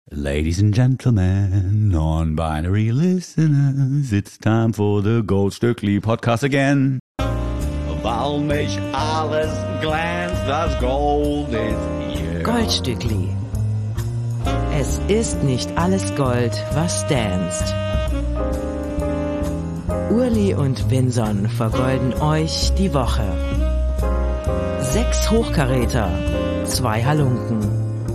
Ladies and gentlemen, non-binary listeners, it's time for the Goldstückli podcast again. Weil nicht alles glänzt, das Gold ist hier. Goldstückli. Es ist nicht alles Gold, was danst. Urli und Vinson vergolden euch die Woche. 6 Hochkaräter, 2 Halunken.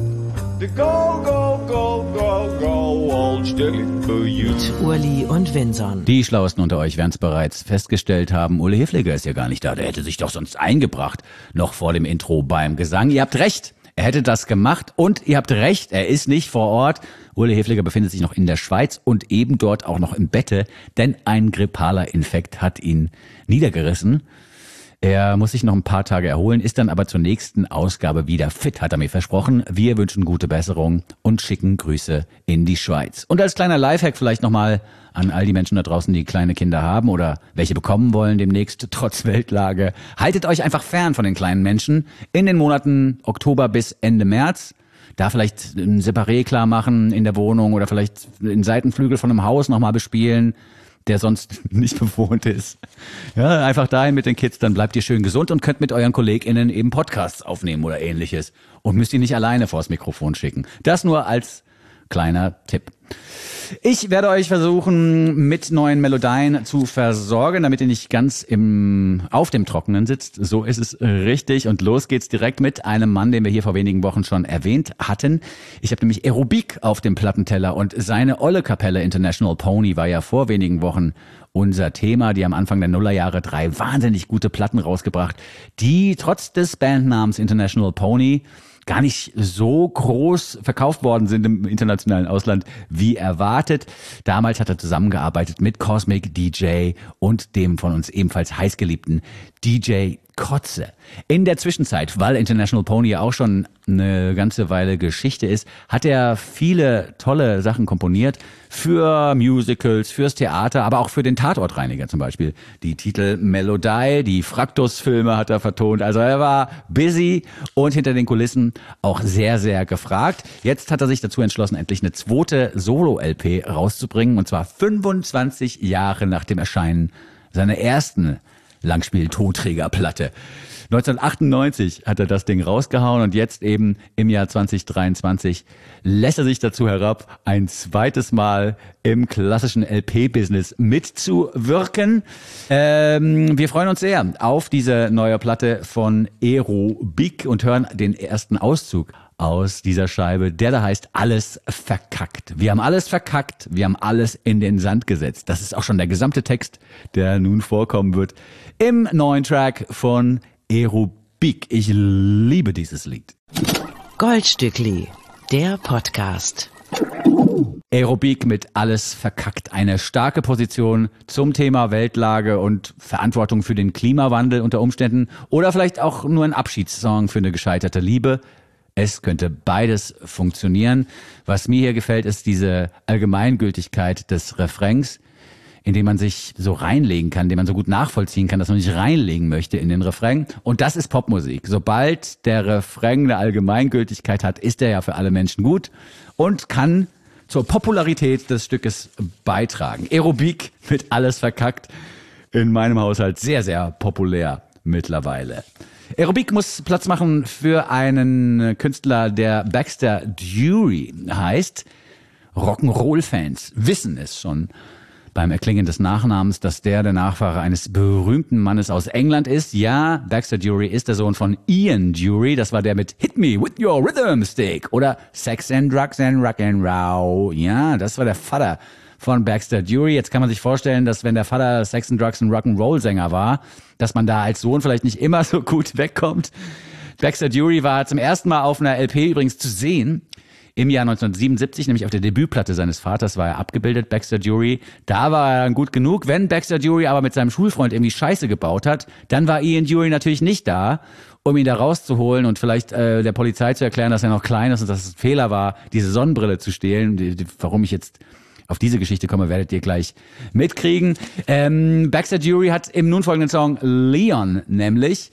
Go, go, go, go, go, Goldstückli für you. Mit Urli und Vinson. Die Schlauesten unter euch werden es bereits festgestellt haben. Ule Hefliger ist ja gar nicht da. Der hätte sich doch sonst eingebracht. Noch vor dem Intro beim Gesang. Ihr habt recht. Er hätte das gemacht und ihr habt recht. Er ist nicht vor Ort. Ule Hefliger befindet sich noch in der Schweiz und eben dort auch noch im Bette, denn ein grippaler Infekt hat ihn niedergerissen. Er muss sich noch ein paar Tage erholen, ist dann aber zur nächsten Ausgabe wieder fit, hat er mir versprochen. Wir wünschen gute Besserung und schicken Grüße in die Schweiz. Und als kleiner Lifehack vielleicht nochmal an all die Menschen da draußen, die kleine Kinder haben oder welche bekommen wollen demnächst, trotz Weltlage. Haltet euch einfach fern von den kleinen Menschen in den Monaten Oktober bis Ende März. Da vielleicht ein Separé klar machen in der Wohnung oder vielleicht den Seitenflügel von einem Haus nochmal bespielen, der sonst nicht bewohnt ist. Ja, einfach dahin mit den Kids, dann bleibt ihr schön gesund und könnt mit euren KollegInnen eben Podcasts aufnehmen oder ähnliches und müsst ihr nicht alleine vors Mikrofon schicken. Das nur als kleiner Tipp. Ich werde euch versuchen, mit neuen Melodien zu versorgen, damit ihr nicht ganz auf dem Trockenen sitzt. So ist es richtig. Und los geht's direkt mit einem Mann, den wir hier vor wenigen Wochen schon erwähnt hatten. Ich habe nämlich Aerobik auf dem Plattenteller und seine olle Kapelle International Pony war ja vor wenigen Wochen unser Thema. Die haben Anfang der Nullerjahre 3 wahnsinnig gute Platten rausgebracht, die trotz des Bandnamens International Pony gar nicht so groß verkauft worden sind im internationalen Ausland wie erwartet. Damals hat er zusammengearbeitet mit Cosmic DJ und dem von uns ebenfalls heißgeliebten DJ Kotze. In der Zwischenzeit, weil International Pony ja auch schon eine ganze Weile Geschichte ist, hat er viele tolle Sachen komponiert für Musicals, fürs Theater, aber auch für den Tatortreiniger zum Beispiel. Die Titel Melodie, die Fraktus-Filme hat er vertont. Also er war busy und hinter den Kulissen auch sehr, sehr gefragt. Jetzt hat er sich dazu entschlossen, endlich eine 2. Solo-LP rauszubringen, und zwar 25 Jahre nach dem Erscheinen seiner ersten Langspiel-Tonträgerplatte. 1998 hat er das Ding rausgehauen und jetzt eben im Jahr 2023 lässt er sich dazu herab, ein zweites Mal im klassischen LP-Business mitzuwirken. Wir freuen uns sehr auf diese neue Platte von Aerobik und hören den ersten Auszug aus dieser Scheibe, der da heißt Alles verkackt. Wir haben alles verkackt, wir haben alles in den Sand gesetzt. Das ist auch schon der gesamte Text, der nun vorkommen wird im neuen Track von Aerobik. Ich liebe dieses Lied. Goldstückli, der Podcast. Aerobik mit Alles verkackt. Eine starke Position zum Thema Weltlage und Verantwortung für den Klimawandel unter Umständen oder vielleicht auch nur ein Abschiedssong für eine gescheiterte Liebe. Es könnte beides funktionieren. Was mir hier gefällt, ist diese Allgemeingültigkeit des Refrains, in dem man sich so reinlegen kann, den man so gut nachvollziehen kann, dass man sich reinlegen möchte in den Refrain. Und das ist Popmusik. Sobald der Refrain eine Allgemeingültigkeit hat, ist er ja für alle Menschen gut und kann zur Popularität des Stückes beitragen. Aerobik mit Alles verkackt, in meinem Haushalt sehr, sehr populär mittlerweile. Aerobik muss Platz machen für einen Künstler, der Baxter Dury heißt. Rock'n'Roll-Fans wissen es schon beim Erklingen des Nachnamens, dass der Nachfahre eines berühmten Mannes aus England ist. Ja, Baxter Dury ist der Sohn von Ian Dury. Das war der mit Hit Me With Your Rhythm Stick oder Sex and Drugs and Rock'n'Roll. Ja, das war der Vater von Baxter Dury. Jetzt kann man sich vorstellen, dass wenn der Vater Sex and Drugs and Rock'n'Roll Sänger war, dass man da als Sohn vielleicht nicht immer so gut wegkommt. Baxter Dury war zum ersten Mal auf einer LP übrigens zu sehen. Im Jahr 1977, nämlich auf der Debütplatte seines Vaters, war er abgebildet, Baxter Dury. Da war er dann gut genug. Wenn Baxter Dury aber mit seinem Schulfreund irgendwie Scheiße gebaut hat, dann war Ian Dury natürlich nicht da, um ihn da rauszuholen und vielleicht der Polizei zu erklären, dass er noch klein ist und dass es ein Fehler war, diese Sonnenbrille zu stehlen. Warum ich jetzt auf diese Geschichte komme, werdet ihr gleich mitkriegen. Baxter Dury hat im nun folgenden Song Leon nämlich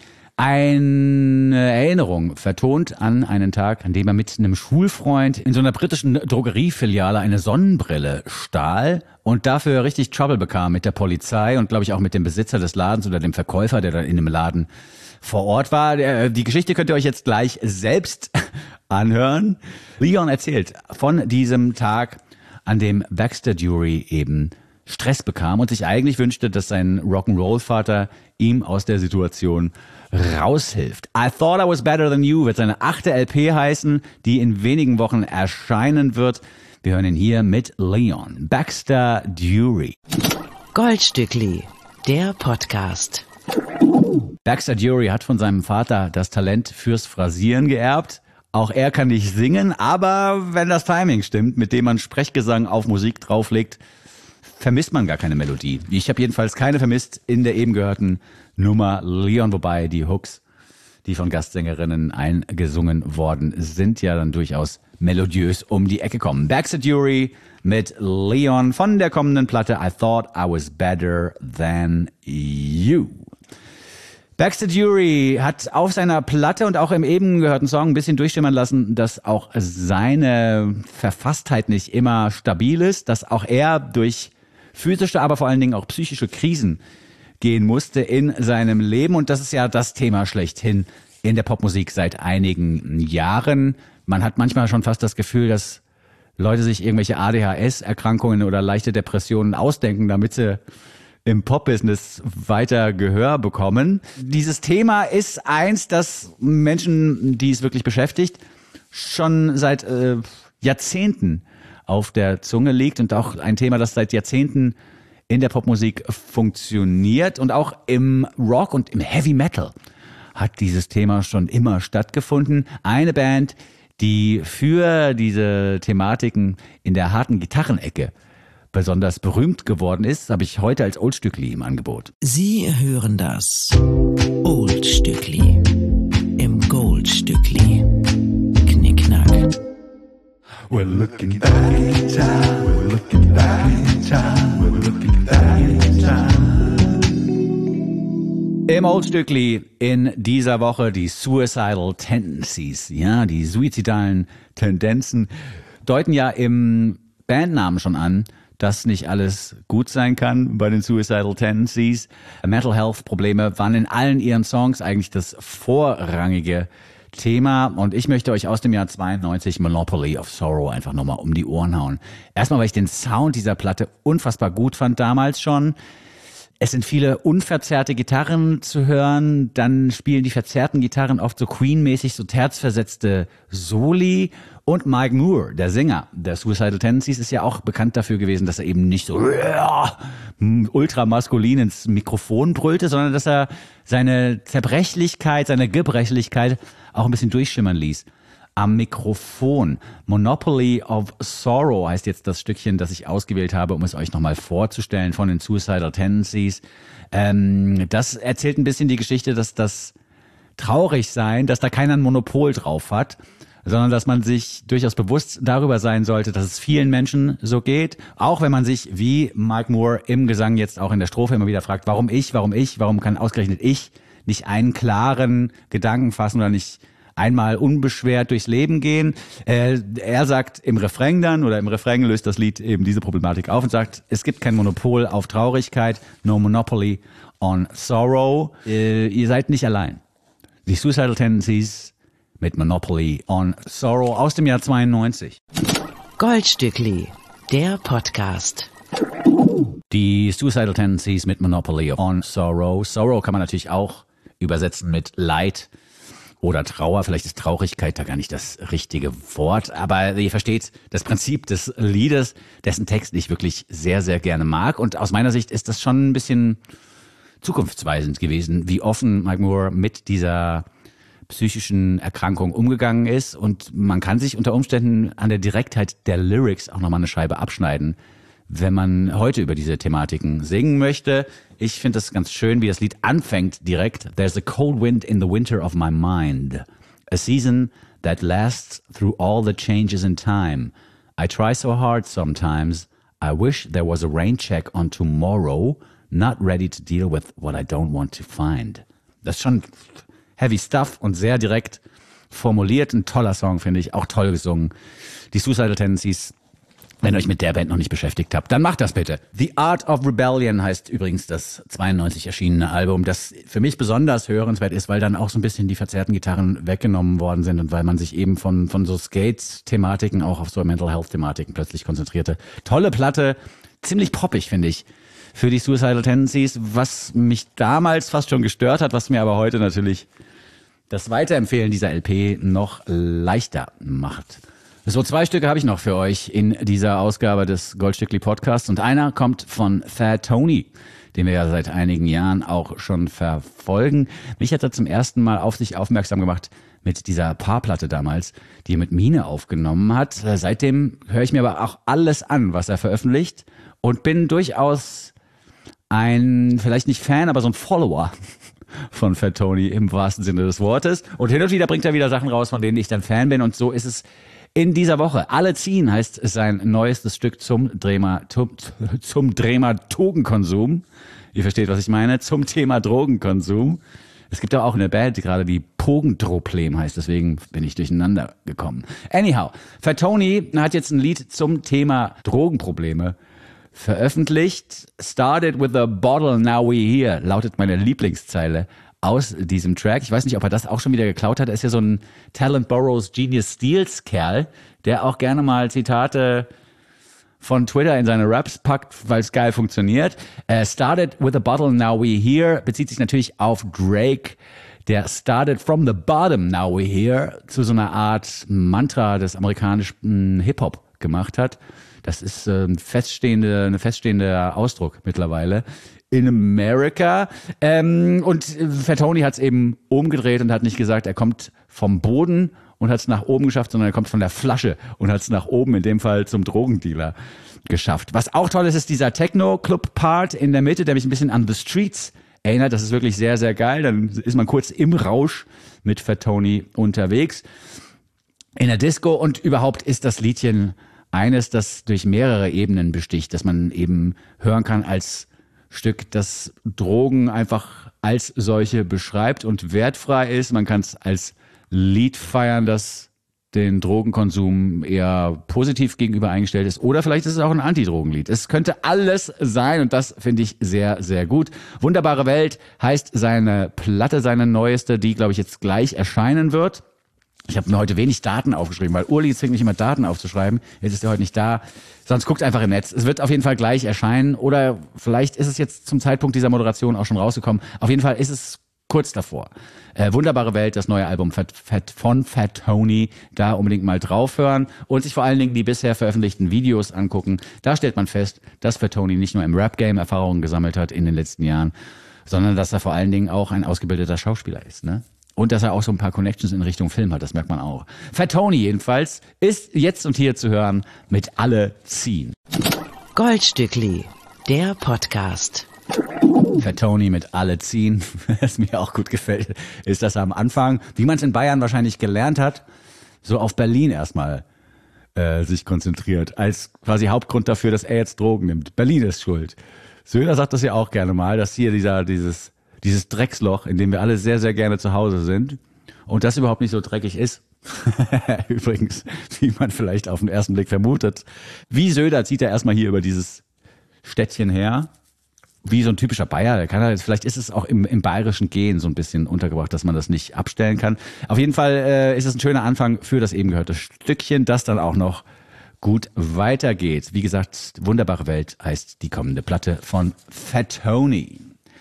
Eine Erinnerung vertont an einen Tag, an dem er mit einem Schulfreund in so einer britischen Drogeriefiliale eine Sonnenbrille stahl und dafür richtig Trouble bekam mit der Polizei und glaube ich auch mit dem Besitzer des Ladens oder dem Verkäufer, der dann in dem Laden vor Ort war. Die Geschichte könnt ihr euch jetzt gleich selbst anhören. Leon erzählt von diesem Tag, an dem Baxter Dury eben Stress bekam und sich eigentlich wünschte, dass sein Rock'n'Roll-Vater ihm aus der Situation raushilft. I Thought I Was Better Than You wird seine 8. LP heißen, die in wenigen Wochen erscheinen wird. Wir hören ihn hier mit Leon. Baxter Dury. Goldstückli, der Podcast. Baxter Dury hat von seinem Vater das Talent fürs Phrasieren geerbt. Auch er kann nicht singen, aber wenn das Timing stimmt, mit dem man Sprechgesang auf Musik drauflegt, vermisst man gar keine Melodie. Ich habe jedenfalls keine vermisst in der eben gehörten Nummer Leon, wobei die Hooks, die von Gastsängerinnen eingesungen worden sind, ja dann durchaus melodiös um die Ecke kommen. Baxter Dury mit Leon von der kommenden Platte I Thought I Was Better Than You. Baxter Dury hat auf seiner Platte und auch im eben gehörten Song ein bisschen durchschimmern lassen, dass auch seine Verfasstheit nicht immer stabil ist, dass auch er durch physische, aber vor allen Dingen auch psychische Krisen gehen musste in seinem Leben. Und das ist ja das Thema schlechthin in der Popmusik seit einigen Jahren. Man hat manchmal schon fast das Gefühl, dass Leute sich irgendwelche ADHS-Erkrankungen oder leichte Depressionen ausdenken, damit sie im Pop-Business weiter Gehör bekommen. Dieses Thema ist eins, das Menschen, die es wirklich beschäftigt, schon seit Jahrzehnten auf der Zunge liegt und auch ein Thema, das seit Jahrzehnten in der Popmusik funktioniert und auch im Rock und im Heavy Metal hat dieses Thema schon immer stattgefunden. Eine Band, die für diese Thematiken in der harten Gitarrenecke besonders berühmt geworden ist, habe ich heute als Oldstückli im Angebot. Sie hören das Oldstückli im Goldstückli. Knickknack. We're looking back in time, we're looking back in time, we're looking back in time. Im Oldstückli in dieser Woche die Suicidal Tendencies, ja, die suizidalen Tendenzen deuten ja im Bandnamen schon an, dass nicht alles gut sein kann bei den Suicidal Tendencies. Mental Health Probleme waren in allen ihren Songs eigentlich das vorrangige Thema und ich möchte euch aus dem Jahr 92 Monopoly of Sorrow einfach nochmal um die Ohren hauen. Erstmal, weil ich den Sound dieser Platte unfassbar gut fand damals schon. Es sind viele unverzerrte Gitarren zu hören, dann spielen die verzerrten Gitarren oft so Queen-mäßig, so terzversetzte Soli. Und Mike Moore, der Sänger der Suicidal Tendencies, ist ja auch bekannt dafür gewesen, dass er eben nicht so ultramaskulin ins Mikrofon brüllte, sondern dass er seine Zerbrechlichkeit, seine Gebrechlichkeit auch ein bisschen durchschimmern ließ. Am Mikrofon. Monopoly of Sorrow heißt jetzt das Stückchen, das ich ausgewählt habe, um es euch nochmal vorzustellen von den Suicidal Tendencies. Das erzählt ein bisschen die Geschichte, dass das Traurigsein, dass da keiner ein Monopol drauf hat, sondern dass man sich durchaus bewusst darüber sein sollte, dass es vielen Menschen so geht. Auch wenn man sich, wie Mike Moore im Gesang jetzt auch in der Strophe immer wieder fragt, warum kann ausgerechnet ich nicht einen klaren Gedanken fassen oder nicht einmal unbeschwert durchs Leben gehen. Er sagt im Refrain dann, oder im Refrain löst das Lied eben diese Problematik auf und sagt, es gibt kein Monopol auf Traurigkeit, no monopoly on sorrow. Ihr seid nicht allein. Die Suicidal Tendencies mit Monopoly on Sorrow aus dem Jahr 92. Goldstückli, der Podcast. Die Suicidal Tendencies mit Monopoly on Sorrow. Sorrow kann man natürlich auch übersetzen mit Leid oder Trauer. Vielleicht ist Traurigkeit da gar nicht das richtige Wort. Aber ihr versteht das Prinzip des Liedes, dessen Text ich wirklich sehr, sehr gerne mag. Und aus meiner Sicht ist das schon ein bisschen zukunftsweisend gewesen, wie offen Mike Moore mit dieser psychischen Erkrankung umgegangen ist. Und man kann sich unter Umständen an der Direktheit der Lyrics auch nochmal eine Scheibe abschneiden, wenn man heute über diese Thematiken singen möchte. Ich finde das ganz schön, wie das Lied anfängt direkt. There's a cold wind in the winter of my mind. A season that lasts through all the changes in time. I try so hard sometimes. I wish there was a rain check on tomorrow. Not ready to deal with what I don't want to find. Das ist schon Heavy Stuff und sehr direkt formuliert. Ein toller Song, finde ich, auch toll gesungen. Die Suicidal Tendencies. Wenn ihr euch mit der Band noch nicht beschäftigt habt, dann macht das bitte. The Art of Rebellion heißt übrigens das 92 erschienene Album, das für mich besonders hörenswert ist, weil dann auch so ein bisschen die verzerrten Gitarren weggenommen worden sind und weil man sich eben von so Skate-Thematiken auch auf so Mental Health-Thematiken plötzlich konzentrierte. Tolle Platte, ziemlich poppig, finde ich, für die Suicidal Tendencies, was mich damals fast schon gestört hat, was mir aber heute natürlich das Weiterempfehlen dieser LP noch leichter macht. So, 2 Stücke habe ich noch für euch in dieser Ausgabe des Goldstückli Podcasts und einer kommt von Fat Tony, den wir ja seit einigen Jahren auch schon verfolgen. Mich hat er zum ersten Mal auf sich aufmerksam gemacht mit dieser Paarplatte damals, die er mit Mine aufgenommen hat. Seitdem höre ich mir aber auch alles an, was er veröffentlicht und bin durchaus ein, vielleicht nicht Fan, aber so ein Follower von Fat Tony im wahrsten Sinne des Wortes. Und hin und wieder bringt er wieder Sachen raus, von denen ich dann Fan bin und so ist es in dieser Woche. Alle ziehen heißt sein neuestes Stück zum Drogenkonsum. Ihr versteht, was ich meine. Zum Thema Drogenkonsum. Es gibt aber auch eine Band, die gerade die Pogendroplem heißt. Deswegen bin ich durcheinander gekommen. Anyhow, Fat Tony hat jetzt ein Lied zum Thema Drogenprobleme veröffentlicht. Started with a bottle, now we here, lautet meine Lieblingszeile aus diesem Track. Ich weiß nicht, ob er das auch schon wieder geklaut hat. Er ist ja so ein Talent Borrows Genius Steals Kerl, der auch gerne mal Zitate von Twitter in seine Raps packt, weil es geil funktioniert. Started with a bottle, now we here bezieht sich natürlich auf Drake, der started from the bottom, now we here zu so einer Art Mantra des amerikanischen Hip-Hop gemacht hat. Das ist ein feststehender Ausdruck mittlerweile. In America. Und Fat Tony hat es eben umgedreht und hat nicht gesagt, er kommt vom Boden und hat es nach oben geschafft, sondern er kommt von der Flasche und hat es nach oben, in dem Fall zum Drogendealer, geschafft. Was auch toll ist, ist dieser Techno-Club-Part in der Mitte, der mich ein bisschen an The Streets erinnert. Das ist wirklich sehr, sehr geil. Dann ist man kurz im Rausch mit Fat Tony unterwegs in der Disco und überhaupt ist das Liedchen eines, das durch mehrere Ebenen besticht, dass man eben hören kann als Stück, das Drogen einfach als solche beschreibt und wertfrei ist. Man kann es als Lied feiern, das den Drogenkonsum eher positiv gegenüber eingestellt ist. Oder vielleicht ist es auch ein Anti-Drogenlied. Es könnte alles sein und das finde ich sehr, sehr gut. Wunderbare Welt heißt seine Platte, seine neueste, die, glaube ich, jetzt gleich erscheinen wird. Ich habe mir heute wenig Daten aufgeschrieben, weil Uli zwingt mich immer Daten aufzuschreiben. Jetzt ist er heute nicht da. Sonst guckt einfach im Netz. Es wird auf jeden Fall gleich erscheinen. Oder vielleicht ist es jetzt zum Zeitpunkt dieser Moderation auch schon rausgekommen. Auf jeden Fall ist es kurz davor. Wunderbare Welt, das neue Album von Fat Tony. Da unbedingt mal draufhören und sich vor allen Dingen die bisher veröffentlichten Videos angucken. Da stellt man fest, dass Fat Tony nicht nur im Rap-Game Erfahrungen gesammelt hat in den letzten Jahren, sondern dass er vor allen Dingen auch ein ausgebildeter Schauspieler ist, ne? Und dass er auch so ein paar Connections in Richtung Film hat, das merkt man auch. Fat Tony jedenfalls ist jetzt und hier zu hören mit Alle ziehen. Goldstückli, der Podcast. Fat Tony mit Alle ziehen, was mir auch gut gefällt, ist, dass er am Anfang, wie man es in Bayern wahrscheinlich gelernt hat, so auf Berlin erstmal sich konzentriert, als quasi Hauptgrund dafür, dass er jetzt Drogen nimmt. Berlin ist schuld. Söder sagt das ja auch gerne mal, dass hier dieses Drecksloch, in dem wir alle sehr, sehr gerne zu Hause sind und das überhaupt nicht so dreckig ist. Übrigens, wie man vielleicht auf den ersten Blick vermutet. Wie Söder zieht er erstmal hier über dieses Städtchen her. Wie so ein typischer Bayer. Der kann halt, vielleicht ist es auch im bayerischen Gen so ein bisschen untergebracht, dass man das nicht abstellen kann. Auf jeden Fall ist es ein schöner Anfang für das eben gehörte Stückchen, das dann auch noch gut weitergeht. Wie gesagt, Wunderbare Welt heißt die kommende Platte von Fat Tony.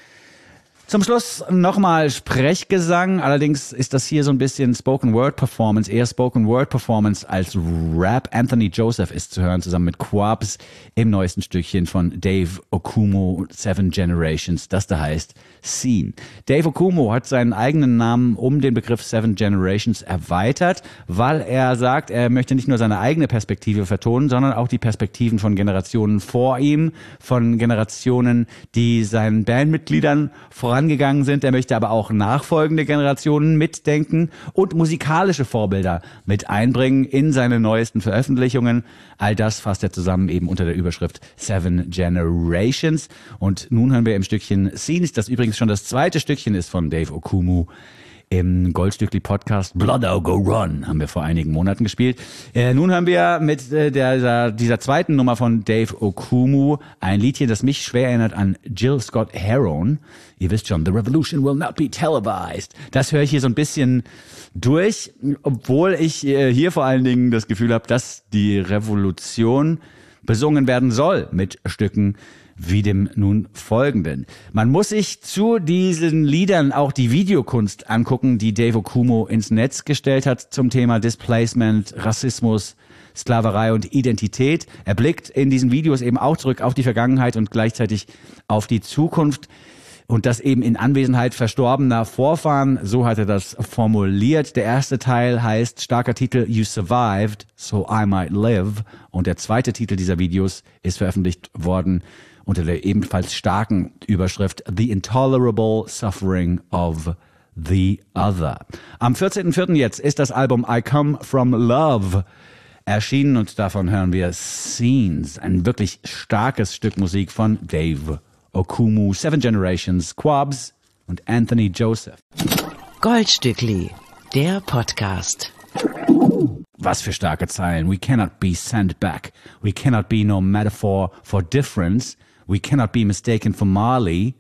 Zum Schluss nochmal Sprechgesang. Allerdings ist das hier so ein bisschen Spoken Word Performance, eher Spoken Word Performance als Rap. Anthony Joseph ist zu hören, zusammen mit Quabs im neuesten Stückchen von Dave Okumo, Seven Generations, das da heißt Scene. Dave Okumo hat seinen eigenen Namen um den Begriff Seven Generations erweitert, weil er sagt, er möchte nicht nur seine eigene Perspektive vertonen, sondern auch die Perspektiven von Generationen vor ihm, von Generationen, die seinen Bandmitgliedern vorangegangen sind. Er möchte aber auch nachfolgende Generationen mitdenken und musikalische Vorbilder mit einbringen in seine neuesten Veröffentlichungen. All das fasst er zusammen eben unter der Überschrift Seven Generations. Und nun hören wir im Stückchen Scenes, das übrigens schon das zweite Stückchen ist von Dave Okumu im Goldstückli-Podcast Blood I'll Go Run haben wir vor einigen Monaten gespielt. Nun haben wir mit dieser zweiten Nummer von Dave Okumu ein Liedchen, das mich schwer erinnert an Jill Scott Heron. Ihr wisst schon, The Revolution will not be televised. Das höre ich hier so ein bisschen durch, obwohl ich hier vor allen Dingen das Gefühl habe, dass die Revolution besungen werden soll mit Stücken wie dem nun folgenden. Man muss sich zu diesen Liedern auch die Videokunst angucken, die Dave Okumu ins Netz gestellt hat zum Thema Displacement, Rassismus, Sklaverei und Identität. Er blickt in diesen Videos eben auch zurück auf die Vergangenheit und gleichzeitig auf die Zukunft. Und das eben in Anwesenheit verstorbener Vorfahren, so hat er das formuliert. Der erste Teil heißt, starker Titel, You Survived, So I Might Live. Und der zweite Titel dieser Videos ist veröffentlicht worden unter der ebenfalls starken Überschrift The Intolerable Suffering of the Other. Am 14.04. jetzt ist das Album I Come From Love erschienen und davon hören wir Scenes, ein wirklich starkes Stück Musik von Dave Okumu, Seven Generations, Quabs und Anthony Joseph. Goldstückli, der Podcast. Was für starke Zeilen. We cannot be sent back. We cannot be no metaphor for difference. We cannot be mistaken for Marley.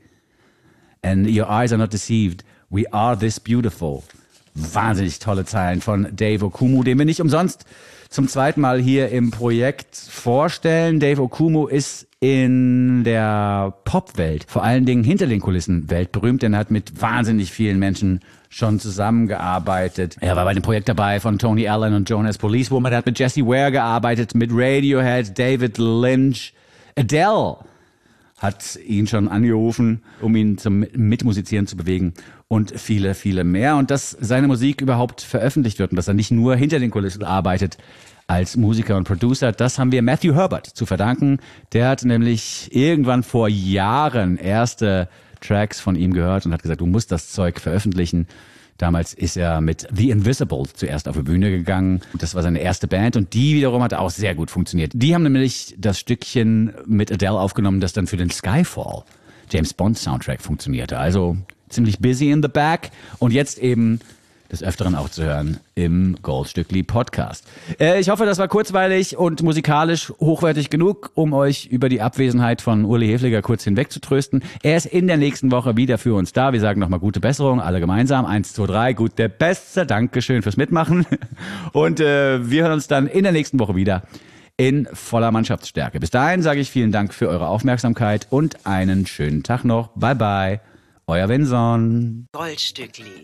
And your eyes are not deceived. We are this beautiful. Wahnsinnig tolle Zeilen von Dave Okumu, den wir nicht umsonst zum zweiten Mal hier im Projekt vorstellen. Dave Okumu ist in der Popwelt, vor allen Dingen hinter den Kulissen, weltberühmt, denn er hat mit wahnsinnig vielen Menschen schon zusammengearbeitet. Er war bei dem Projekt dabei von Tony Allen und Jonas Police Woman. Er hat mit Jessie Ware gearbeitet, mit Radiohead, David Lynch, Adele hat ihn schon angerufen, um ihn zum Mitmusizieren zu bewegen und viele, viele mehr. Und dass seine Musik überhaupt veröffentlicht wird und dass er nicht nur hinter den Kulissen arbeitet als Musiker und Producer, das haben wir Matthew Herbert zu verdanken. Der hat nämlich irgendwann vor Jahren erste Tracks von ihm gehört und hat gesagt, du musst das Zeug veröffentlichen. Damals ist er mit The Invisible zuerst auf die Bühne gegangen. Das war seine erste Band und die wiederum hat auch sehr gut funktioniert. Die haben nämlich das Stückchen mit Adele aufgenommen, das dann für den Skyfall James Bond Soundtrack funktionierte. Also ziemlich busy in the back und jetzt eben des Öfteren auch zu hören im Goldstückli Podcast. Ich hoffe, das war kurzweilig und musikalisch hochwertig genug, um euch über die Abwesenheit von Uli Hefliger kurz hinweg zu trösten. Er ist in der nächsten Woche wieder für uns da. Wir sagen nochmal gute Besserung, alle gemeinsam. 1, 2, 3, gute Besser. Dankeschön fürs Mitmachen. Und wir hören uns dann in der nächsten Woche wieder in voller Mannschaftsstärke. Bis dahin sage ich vielen Dank für eure Aufmerksamkeit und einen schönen Tag noch. Bye bye, euer Vinson. Goldstückli.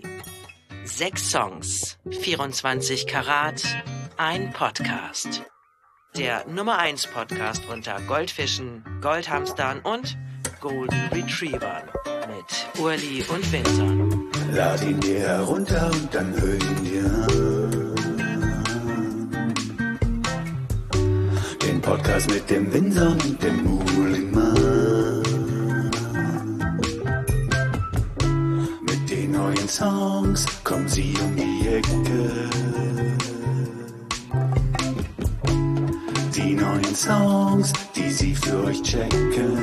6 Songs, 24 Karat, ein Podcast. Der Nummer 1 Podcast unter Goldfischen, Goldhamstern und Golden Retrievern mit Urli und Vinson. Lad ihn dir herunter und dann hör ihn dir an. Den Podcast mit dem Vinson und dem Muhlingmann. Mit den neuen Songs kommen sie um die Ecke. Die neuen Songs, die sie für euch checken.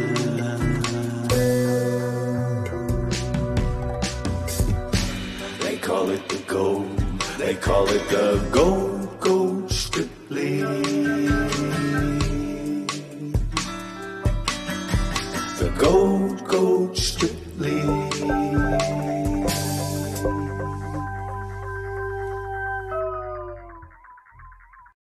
They call it the gold, they call it the gold.